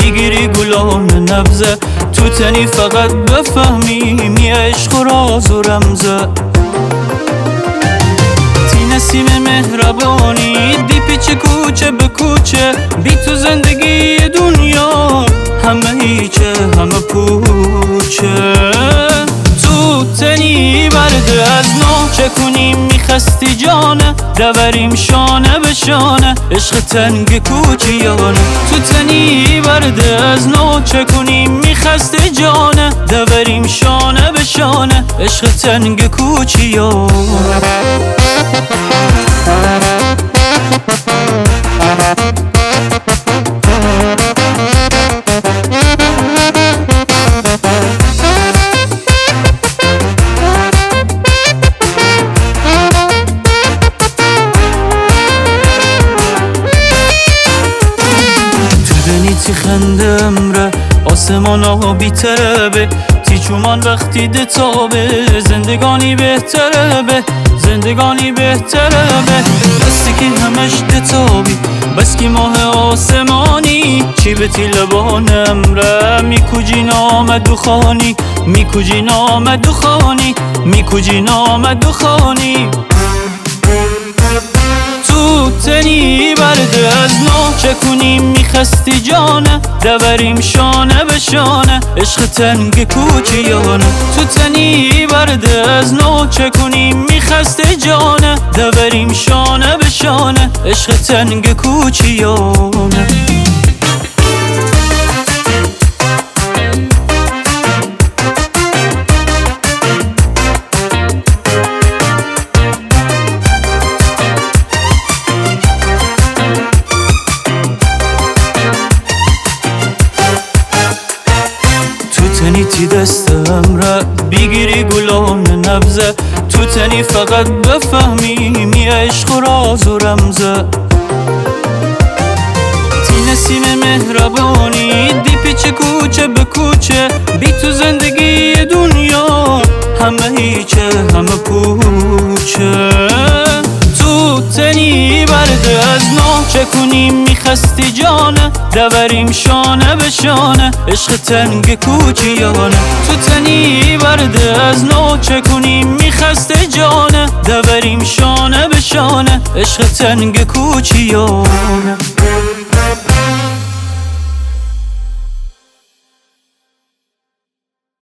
بگیری گلان نبزه، تو تنی فقط بفهمیم یه عشق و راز و رمزه. تی نسیم مهربانی دی پیچ کوچه به کوچه، بی تو زندگی دنیا همه هیچه همه پوچه. تو تنی برده از نو چه کنیم میخستی جانه، دوریم شانه به شانه عشق تنگ کوچیانه. تو تنی برده از نو چه کنیم میخستی جانه، دوریم شانه به شانه عشق تنگ کوچیانه. تی خندم ره آسمان ها بیتره به، تی چومان وقتی ده تابه زندگانی بهتره به، زندگانی بهتره به. بستی که همش ده تابی بس که ماه آسمانی، چی به تی لبانم ره میکوجی نامد دخانی، میکوجی نامد دخانی، میکوجی نامد دخانی. تو تنی برده از نو چه کنیم میخستی جانه، دوریم شانه به شانه عشق تنگ کوچیانه. تو تنی برده از نو چه کنیم میخستی جانه، دوریم شانه به شانه عشق تنگ کوچیانه. تنی تی دستم را بگیری گلان نبزه، تو تنی فقط بفهمیم یه عشق و راز و رمزه. تی نسیم مهربانی دی پیچ کوچه به کوچه، بی تو زندگی دنیا همه هیچه همه پوچه. تو تنی برده از نو چه کنیم میخستی جانه، دوریم شانه به شانه عشق تنگ کوچیانه. تو تنی برده از نو چه کنیم میخستی جانه، دوریم شانه به شانه عشق تنگ کوچیانه.